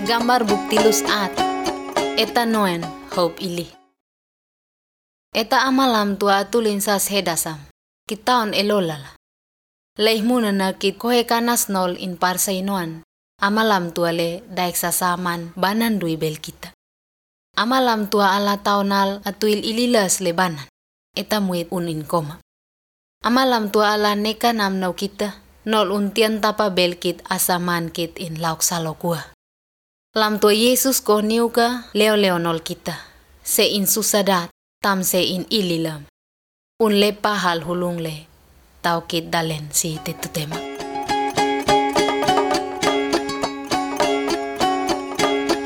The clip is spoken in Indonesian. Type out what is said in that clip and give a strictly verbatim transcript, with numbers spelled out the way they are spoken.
gambar bukti lus at. Eta noen hope ili. Eta amalam tua tulin sas hedasam. Kitaon elolala. Leihmuna na kit kohe kanas nol in parsainoan. Amalam tua le daik sasaman banan dui bel kita. Amalam tua ala taonal atuil ililas le banan. Eta muit unin koma. Amalam tua ala neka nam nau kita. Nol untian tapa belkit asaman kit in lauk salokua. Lam tua Yesus ko niuka leo leo nol kita. Se in susadat tam se in ililam. Un lepa hal hulung le. Tau kit dalen si tetutema.